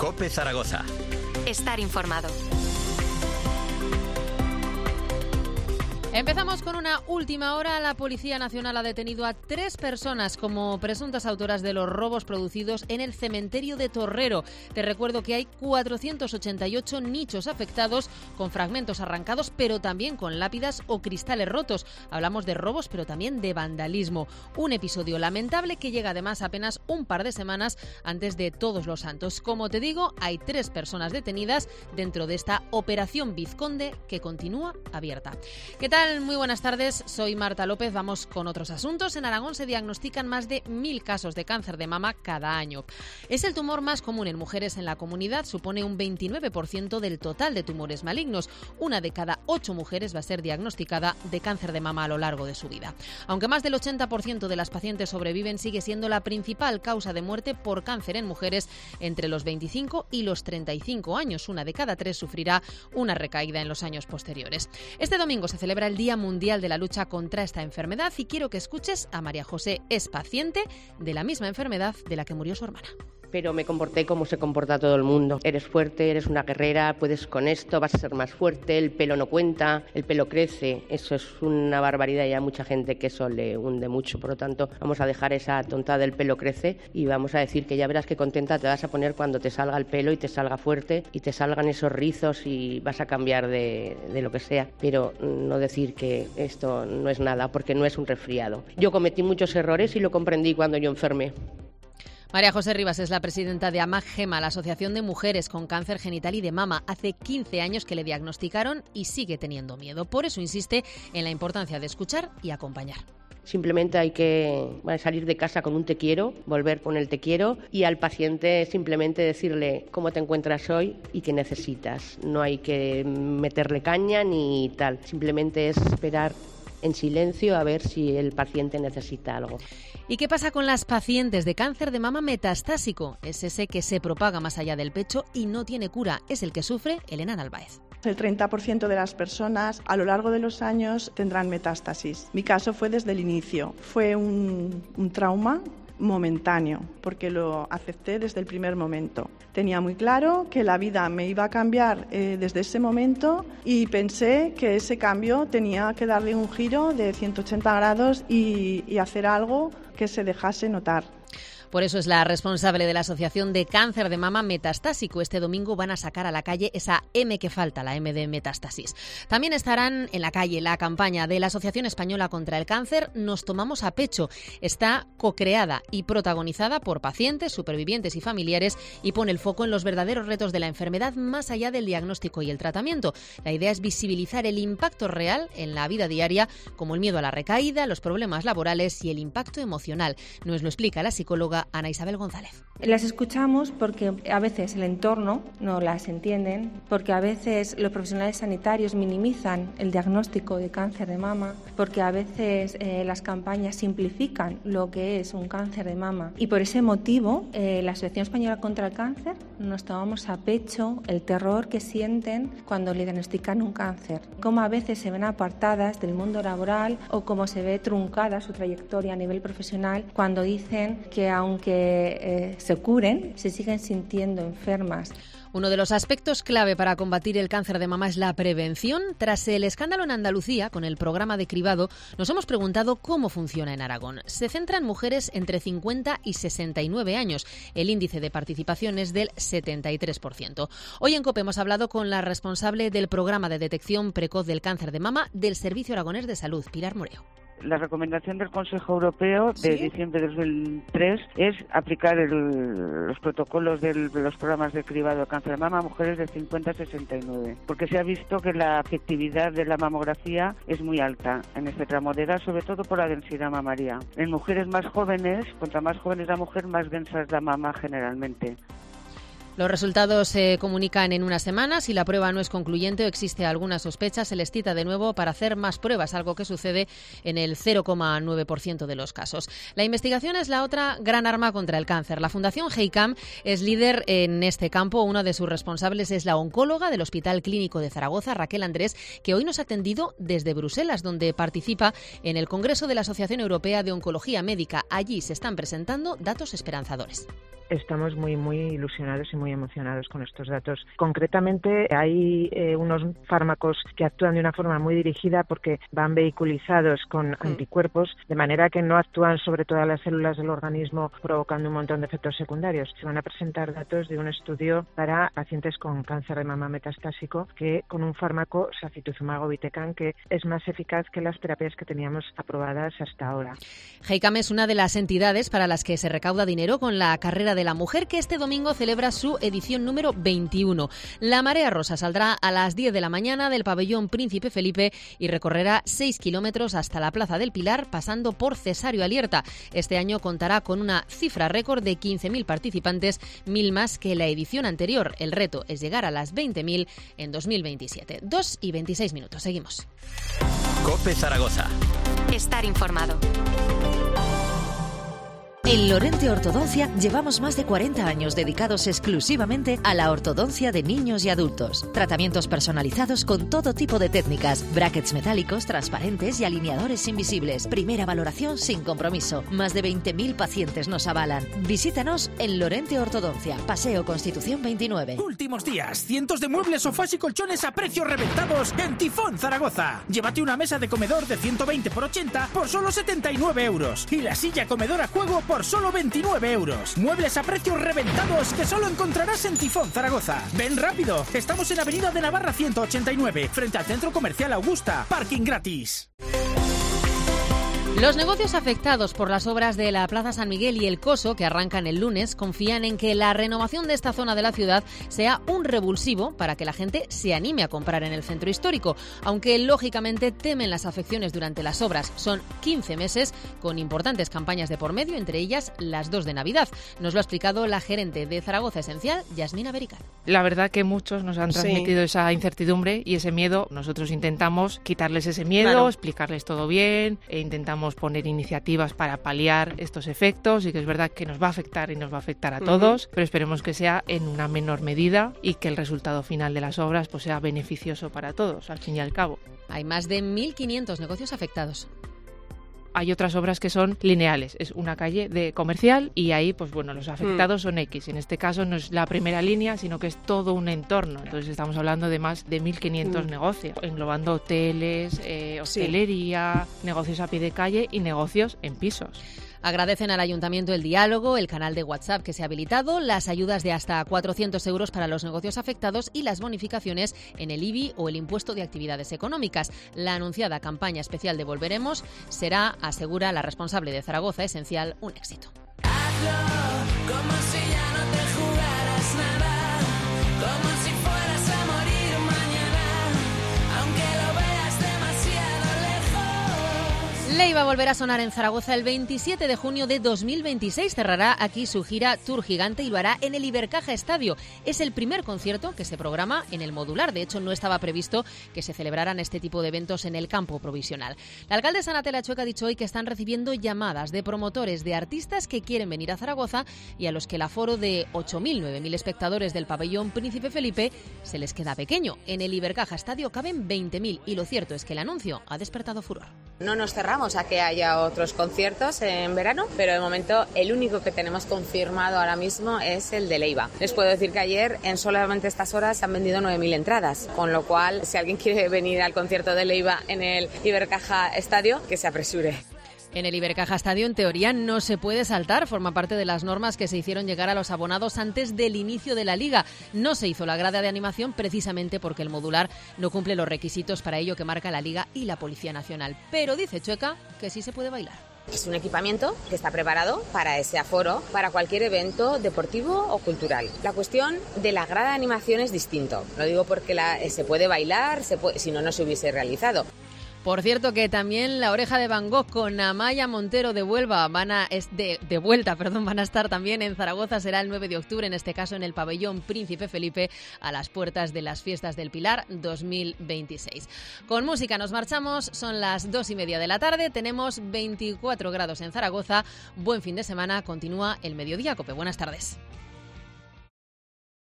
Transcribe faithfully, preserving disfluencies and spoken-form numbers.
COPE Zaragoza. Estar informado. Empezamos con una última hora. La Policía Nacional ha detenido a tres personas como presuntas autoras de los robos producidos en el cementerio de Torrero. Te recuerdo que hay cuatrocientos ochenta y ocho nichos afectados con fragmentos arrancados, pero también con lápidas o cristales rotos. Hablamos de robos, pero también de vandalismo. Un episodio lamentable que llega además apenas un par de semanas antes de Todos los Santos. Como te digo, hay tres personas detenidas dentro de esta Operación Vizconde que continúa abierta. ¿Qué tal? Muy buenas tardes, soy Marta López. Vamos con otros asuntos. En Aragón se diagnostican más de mil casos de cáncer de mama cada año. Es el tumor más común en mujeres en la comunidad, supone un veintinueve por ciento del total de tumores malignos. Una de cada ocho mujeres va a ser diagnosticada de cáncer de mama a lo largo de su vida. Aunque más del ochenta por ciento de las pacientes sobreviven, sigue siendo la principal causa de muerte por cáncer en mujeres entre los veinticinco y los treinta y cinco años. Una de cada tres sufrirá una recaída en los años posteriores. Este domingo se celebra el Día Mundial de la Lucha contra esta enfermedad y quiero que escuches a María José. Es paciente de la misma enfermedad de la que murió su hermana. Pero me comporté como se comporta todo el mundo. Eres fuerte, eres una guerrera, puedes con esto, vas a ser más fuerte, el pelo no cuenta, el pelo crece. Eso es una barbaridad y hay mucha gente que eso le hunde mucho. Por lo tanto, vamos a dejar esa tontada del pelo crece y vamos a decir que ya verás qué contenta te vas a poner cuando te salga el pelo y te salga fuerte y te salgan esos rizos y vas a cambiar de, de lo que sea. Pero no decir que esto no es nada, porque no es un resfriado. Yo cometí muchos errores y lo comprendí cuando yo enfermé. María José Rivas es la presidenta de AMAG-GEMA, la Asociación de Mujeres con Cáncer Genital y de Mama. Hace quince años que le diagnosticaron y sigue teniendo miedo. Por eso insiste en la importancia de escuchar y acompañar. Simplemente hay que salir de casa con un te quiero, volver con el te quiero y al paciente simplemente decirle cómo te encuentras hoy y qué necesitas. No hay que meterle caña ni tal, simplemente es esperar en silencio a ver si el paciente necesita algo. ¿Y qué pasa con las pacientes de cáncer de mama metastásico? Es ese que se propaga más allá del pecho y no tiene cura. Es el que sufre Elena Narváez. El treinta por ciento de las personas a lo largo de los años tendrán metástasis. Mi caso fue desde el inicio. Fue un, un trauma momentáneo, porque lo acepté desde el primer momento. Tenía muy claro que la vida me iba a cambiar eh, desde ese momento y pensé que ese cambio tenía que darle un giro de ciento ochenta grados y, y hacer algo que se dejase notar. Por eso es la responsable de la Asociación de Cáncer de Mama Metastásico. Este domingo van a sacar a la calle esa M que falta, la M de metástasis. También estarán en la calle la campaña de la Asociación Española contra el Cáncer Nos Tomamos a Pecho. Está co-creada y protagonizada por pacientes, supervivientes y familiares y pone el foco en los verdaderos retos de la enfermedad más allá del diagnóstico y el tratamiento. La idea es visibilizar el impacto real en la vida diaria, como el miedo a la recaída, los problemas laborales y el impacto emocional. Nos lo explica la psicóloga Ana Isabel González. Las escuchamos porque a veces el entorno no las entienden, porque a veces los profesionales sanitarios minimizan el diagnóstico de cáncer de mama, porque a veces eh, las campañas simplifican lo que es un cáncer de mama. Y por ese motivo, eh, la Asociación Española contra el Cáncer nos tomamos a pecho el terror que sienten cuando le diagnostican un cáncer, cómo a veces se ven apartadas del mundo laboral o cómo se ve truncada su trayectoria a nivel profesional cuando dicen que aunque eh, se curen, se siguen sintiendo enfermas. Uno de los aspectos clave para combatir el cáncer de mama es la prevención. Tras el escándalo en Andalucía con el programa de cribado, nos hemos preguntado cómo funciona en Aragón. Se centra en mujeres entre cincuenta y sesenta y nueve años. El índice de participación es del setenta y tres por ciento. Hoy en COPE hemos hablado con la responsable del programa de detección precoz del cáncer de mama del Servicio Aragonés de Salud, Pilar Moreo. La recomendación del Consejo Europeo de ¿Sí? diciembre de dos mil tres es aplicar el, los protocolos de los programas de cribado de cáncer de mama a mujeres de cincuenta a sesenta y nueve, porque se ha visto que la efectividad de la mamografía es muy alta en este tramo de edad, sobre todo por la densidad mamaria. En mujeres más jóvenes, cuanto más joven es la mujer, más densa es la mama generalmente. Los resultados se comunican en una semana. Si la prueba no es concluyente o existe alguna sospecha, se les cita de nuevo para hacer más pruebas, algo que sucede en el cero coma nueve por ciento de los casos. La investigación es la otra gran arma contra el cáncer. La Fundación GEICAM es líder en este campo. Una de sus responsables es la oncóloga del Hospital Clínico de Zaragoza, Raquel Andrés, que hoy nos ha atendido desde Bruselas, donde participa en el Congreso de la Asociación Europea de Oncología Médica. Allí se están presentando datos esperanzadores. Estamos muy, muy ilusionados y muy muy emocionados con estos datos. Concretamente, hay eh, unos fármacos que actúan de una forma muy dirigida porque van vehiculizados con mm. anticuerpos, de manera que no actúan sobre todas las células del organismo provocando un montón de efectos secundarios. Se van a presentar datos de un estudio para pacientes con cáncer de mama metastásico que con un fármaco, sacituzumab govitecan, que es más eficaz que las terapias que teníamos aprobadas hasta ahora. GEICAM es una de las entidades para las que se recauda dinero con la Carrera de la Mujer, que este domingo celebra su edición número veintiuno. La Marea Rosa saldrá a las diez de la mañana del pabellón Príncipe Felipe y recorrerá seis kilómetros hasta la Plaza del Pilar, pasando por Cesario Alierta. Este año contará con una cifra récord de quince mil participantes, mil más que la edición anterior. El reto es llegar a las veinte mil en dos mil veintisiete. dos y veintiséis minutos. Seguimos. COPE Zaragoza. Estar informado. En Lorente Ortodoncia llevamos más de cuarenta años dedicados exclusivamente a la ortodoncia de niños y adultos. Tratamientos personalizados con todo tipo de técnicas, brackets metálicos, transparentes y alineadores invisibles. Primera valoración sin compromiso. Más de veinte mil pacientes nos avalan. Visítanos en Lorente Ortodoncia, Paseo Constitución veintinueve. Últimos días, cientos de muebles, sofás y colchones a precios reventados en Tifón Zaragoza. Llévate una mesa de comedor de ciento veinte por ochenta por solo setenta y nueve euros y la silla comedor a juego por por solo veintinueve euros. Muebles a precios reventados que solo encontrarás en Tifón Zaragoza. Ven rápido, estamos en Avenida de Navarra ciento ochenta y nueve, frente al Centro Comercial Augusta. Parking gratis. Los negocios afectados por las obras de la Plaza San Miguel y el Coso, que arrancan el lunes, confían en que la renovación de esta zona de la ciudad sea un revulsivo para que la gente se anime a comprar en el centro histórico, aunque lógicamente temen las afecciones durante las obras. Son quince meses con importantes campañas de por medio, entre ellas las dos de Navidad. Nos lo ha explicado la gerente de Zaragoza Esencial, Yasmina Berical. La verdad que muchos nos han transmitido Sí. esa incertidumbre y ese miedo. Nosotros intentamos quitarles ese miedo, Claro. explicarles todo bien e intentamos poner iniciativas para paliar estos efectos, y que es verdad que nos va a afectar y nos va a afectar a Ujú. todos, pero esperemos que sea en una menor medida y que el resultado final de las obras pues sea beneficioso para todos, al fin y al cabo. Hay más de mil quinientos negocios afectados. Hay otras obras que son lineales, es una calle de comercial y ahí pues bueno, los afectados son X. En este caso no es la primera línea, sino que es todo un entorno. Entonces estamos hablando de más de mil quinientos Mm. negocios, englobando hoteles, eh, hostelería, negocios a pie de calle y negocios en pisos. Agradecen al Ayuntamiento el diálogo, el canal de WhatsApp que se ha habilitado, las ayudas de hasta cuatrocientos euros para los negocios afectados y las bonificaciones en el I B I o el impuesto de actividades económicas. La anunciada campaña especial de Volveremos será, asegura la responsable de Zaragoza Esencial, un éxito. Hazlo como si ya no te jugaras nada, como si fueras a morir mañana, aunque lo veas demasiado lejos. Leiva volverá a sonar en Zaragoza el veintisiete de junio de dos mil veintiséis. Cerrará aquí su gira Tour Gigante y lo hará en el Ibercaja Estadio. Es el primer concierto que se programa en el modular. De hecho, no estaba previsto que se celebraran este tipo de eventos en el campo provisional. La alcaldesa Natela Chueca ha dicho hoy que están recibiendo llamadas de promotores de artistas que quieren venir a Zaragoza y a los que el aforo de ocho mil, nueve mil espectadores del pabellón Príncipe Felipe se les queda pequeño. En el Ibercaja Estadio caben veinte mil y lo cierto es que el anuncio ha despertado furor. No nos cerramos a que haya otros conciertos en verano, pero de momento el único que tenemos confirmado ahora mismo es el de Leiva. Les puedo decir que ayer en solamente estas horas se han vendido nueve mil entradas, con lo cual si alguien quiere venir al concierto de Leiva en el Ibercaja Estadio, que se apresure. En el Ibercaja Estadio, en teoría, no se puede saltar. Forma parte de las normas que se hicieron llegar a los abonados antes del inicio de la Liga. No se hizo la grada de animación precisamente porque el modular no cumple los requisitos para ello que marca la Liga y la Policía Nacional. Pero dice Chueca que sí se puede bailar. Es un equipamiento que está preparado para ese aforo, para cualquier evento deportivo o cultural. La cuestión de la grada de animación es distinto. Lo digo porque la, eh, se puede bailar, se puede, si no, no se hubiese realizado. Por cierto, que también La Oreja de Van Gogh con Amaya Montero de Huelva van a es de, de vuelta, perdón, van a estar también en Zaragoza. Será el nueve de octubre, en este caso en el pabellón Príncipe Felipe, a las puertas de las Fiestas del Pilar dos mil veintiséis. Con música nos marchamos, son las dos y media de la tarde, tenemos veinticuatro grados en Zaragoza. Buen fin de semana, continúa el Mediodía Cope. Buenas tardes.